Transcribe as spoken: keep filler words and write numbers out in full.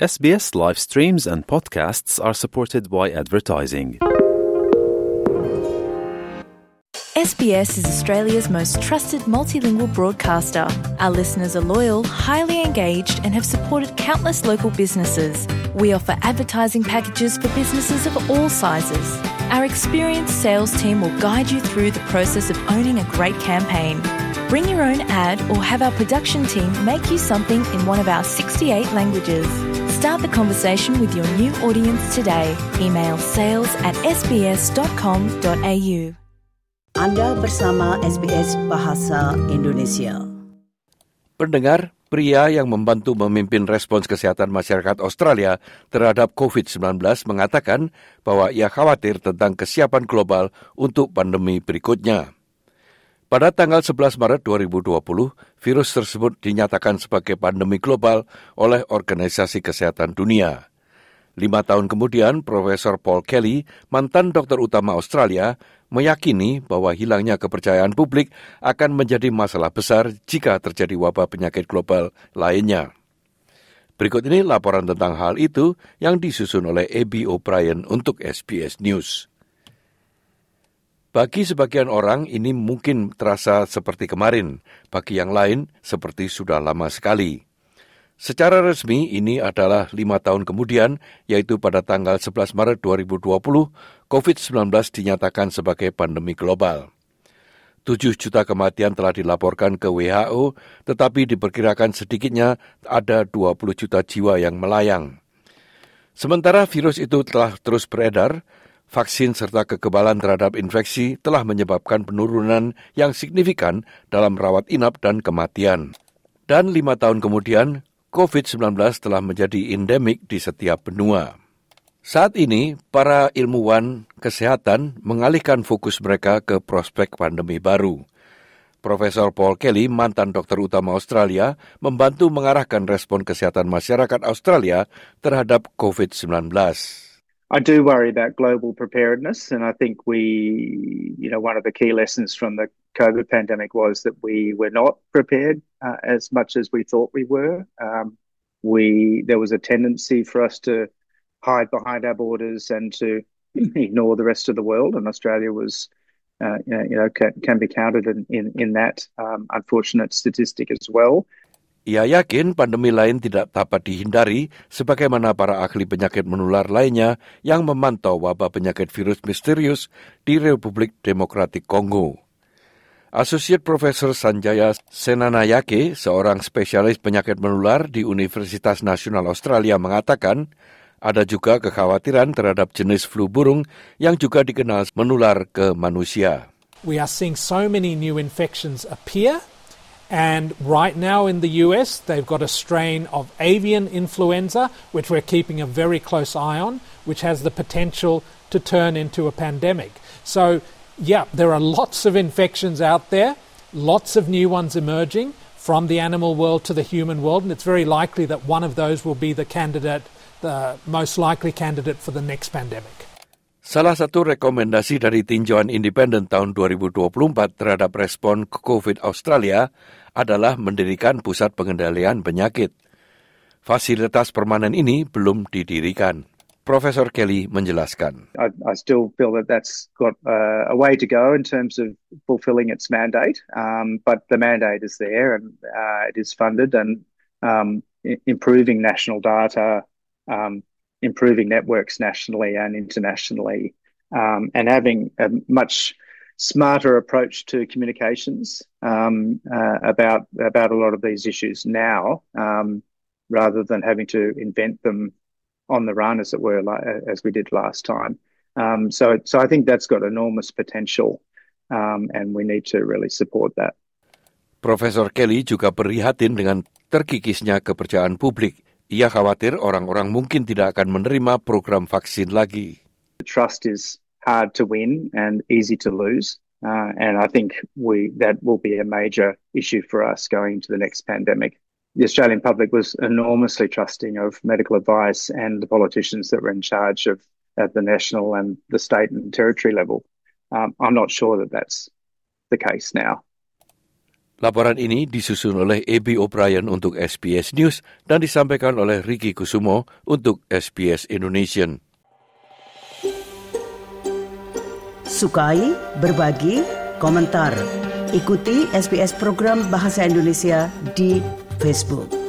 S B S live streams and podcasts are supported by advertising. S B S is Australia's most trusted multilingual broadcaster. Our listeners are loyal, highly engaged, and have supported countless local businesses. We offer advertising packages for businesses of all sizes. Our experienced sales team will guide you through the process of owning a great campaign. Bring your own ad or have our production team make you something in one of our sixty-eight languages. Start the conversation with your new audience today. Email sales at s b s dot com dot a u. Anda bersama S B S Bahasa Indonesia. Pendengar, pria yang membantu memimpin respons kesehatan masyarakat Australia terhadap covid sembilan belas mengatakan bahwa ia khawatir tentang kesiapan global untuk pandemi berikutnya. Pada tanggal sebelas Maret dua ribu dua puluh, virus tersebut dinyatakan sebagai pandemi global oleh Organisasi Kesehatan Dunia. Lima tahun kemudian, Profesor Paul Kelly, mantan dokter utama Australia, meyakini bahwa hilangnya kepercayaan publik akan menjadi masalah besar jika terjadi wabah penyakit global lainnya. Berikut ini laporan tentang hal itu yang disusun oleh Abby O'Brien untuk S B S News. Bagi sebagian orang ini mungkin terasa seperti kemarin, bagi yang lain seperti sudah lama sekali. Secara resmi ini adalah lima tahun kemudian, yaitu pada tanggal sebelas Maret dua ribu dua puluh, covid sembilan belas dinyatakan sebagai pandemi global. tujuh juta kematian telah dilaporkan ke W H O, tetapi diperkirakan sedikitnya ada dua puluh juta jiwa yang melayang. Sementara virus itu telah terus beredar, vaksin serta kekebalan terhadap infeksi telah menyebabkan penurunan yang signifikan dalam rawat inap dan kematian. Dan lima tahun kemudian, covid sembilan belas telah menjadi endemik di setiap benua. Saat ini, para ilmuwan kesehatan mengalihkan fokus mereka ke prospek pandemi baru. Profesor Paul Kelly, mantan dokter utama Australia, membantu mengarahkan respon kesehatan masyarakat Australia terhadap covid sembilan belas. I do worry about global preparedness, and I think we, you know, one of the key lessons from the COVID pandemic was that we were not prepared uh, as much as we thought we were. Um, we there was a tendency for us to hide behind our borders and to ignore the rest of the world, and Australia was, uh, you know, can, can be counted in in, in that um, unfortunate statistic as well. Ia yakin pandemi lain tidak dapat dihindari sebagaimana para ahli penyakit menular lainnya yang memantau wabah penyakit virus misterius di Republik Demokratik Kongo. Associate Professor Sanjaya Senanayake, seorang spesialis penyakit menular di Universitas Nasional Australia, mengatakan ada juga kekhawatiran terhadap jenis flu burung yang juga dikenal menular ke manusia. We are seeing so many new infections appear. And right now in the U S, they've got a strain of avian influenza, which we're keeping a very close eye on, which has the potential to turn into a pandemic. So, yeah, there are lots of infections out there, lots of new ones emerging from the animal world to the human world, and it's very likely that one of those will be the candidate, the most likely candidate for the next pandemic. Salah satu rekomendasi dari tinjauan independen tahun dua ribu dua puluh empat terhadap respon COVID Australia adalah mendirikan pusat pengendalian penyakit. Fasilitas permanen ini belum didirikan. Profesor Kelly menjelaskan. I, I still feel that that's got uh, a way to go in terms of fulfilling its mandate, um, but the mandate is there and uh, it is funded, and um, I- improving national data, um, improving networks nationally and internationally, um, and having a much smarter approach to communications um, uh, about about a lot of these issues now, um, rather than having to invent them on the run, as it were, like, as we did last time. Um, so, so I think that's got enormous potential, um, and we need to really support that. Profesor Kelly juga prihatin dengan terkikisnya kepercayaan publik. Ia khawatir orang-orang mungkin tidak akan menerima program vaksin lagi. Trust is hard to win and easy to lose. Uh, and I think we that will be a major issue for us going into the next pandemic. The Australian public was enormously trusting of medical advice and the politicians that were in charge of at the national and the state and territory level. Um, I'm not sure that that's the case now. Laporan ini disusun oleh Abby O'Brien untuk S B S News dan disampaikan oleh Ricky Kusumo untuk S B S Indonesian. Sukai, berbagi, komentar. Ikuti S B S program Bahasa Indonesia di Facebook.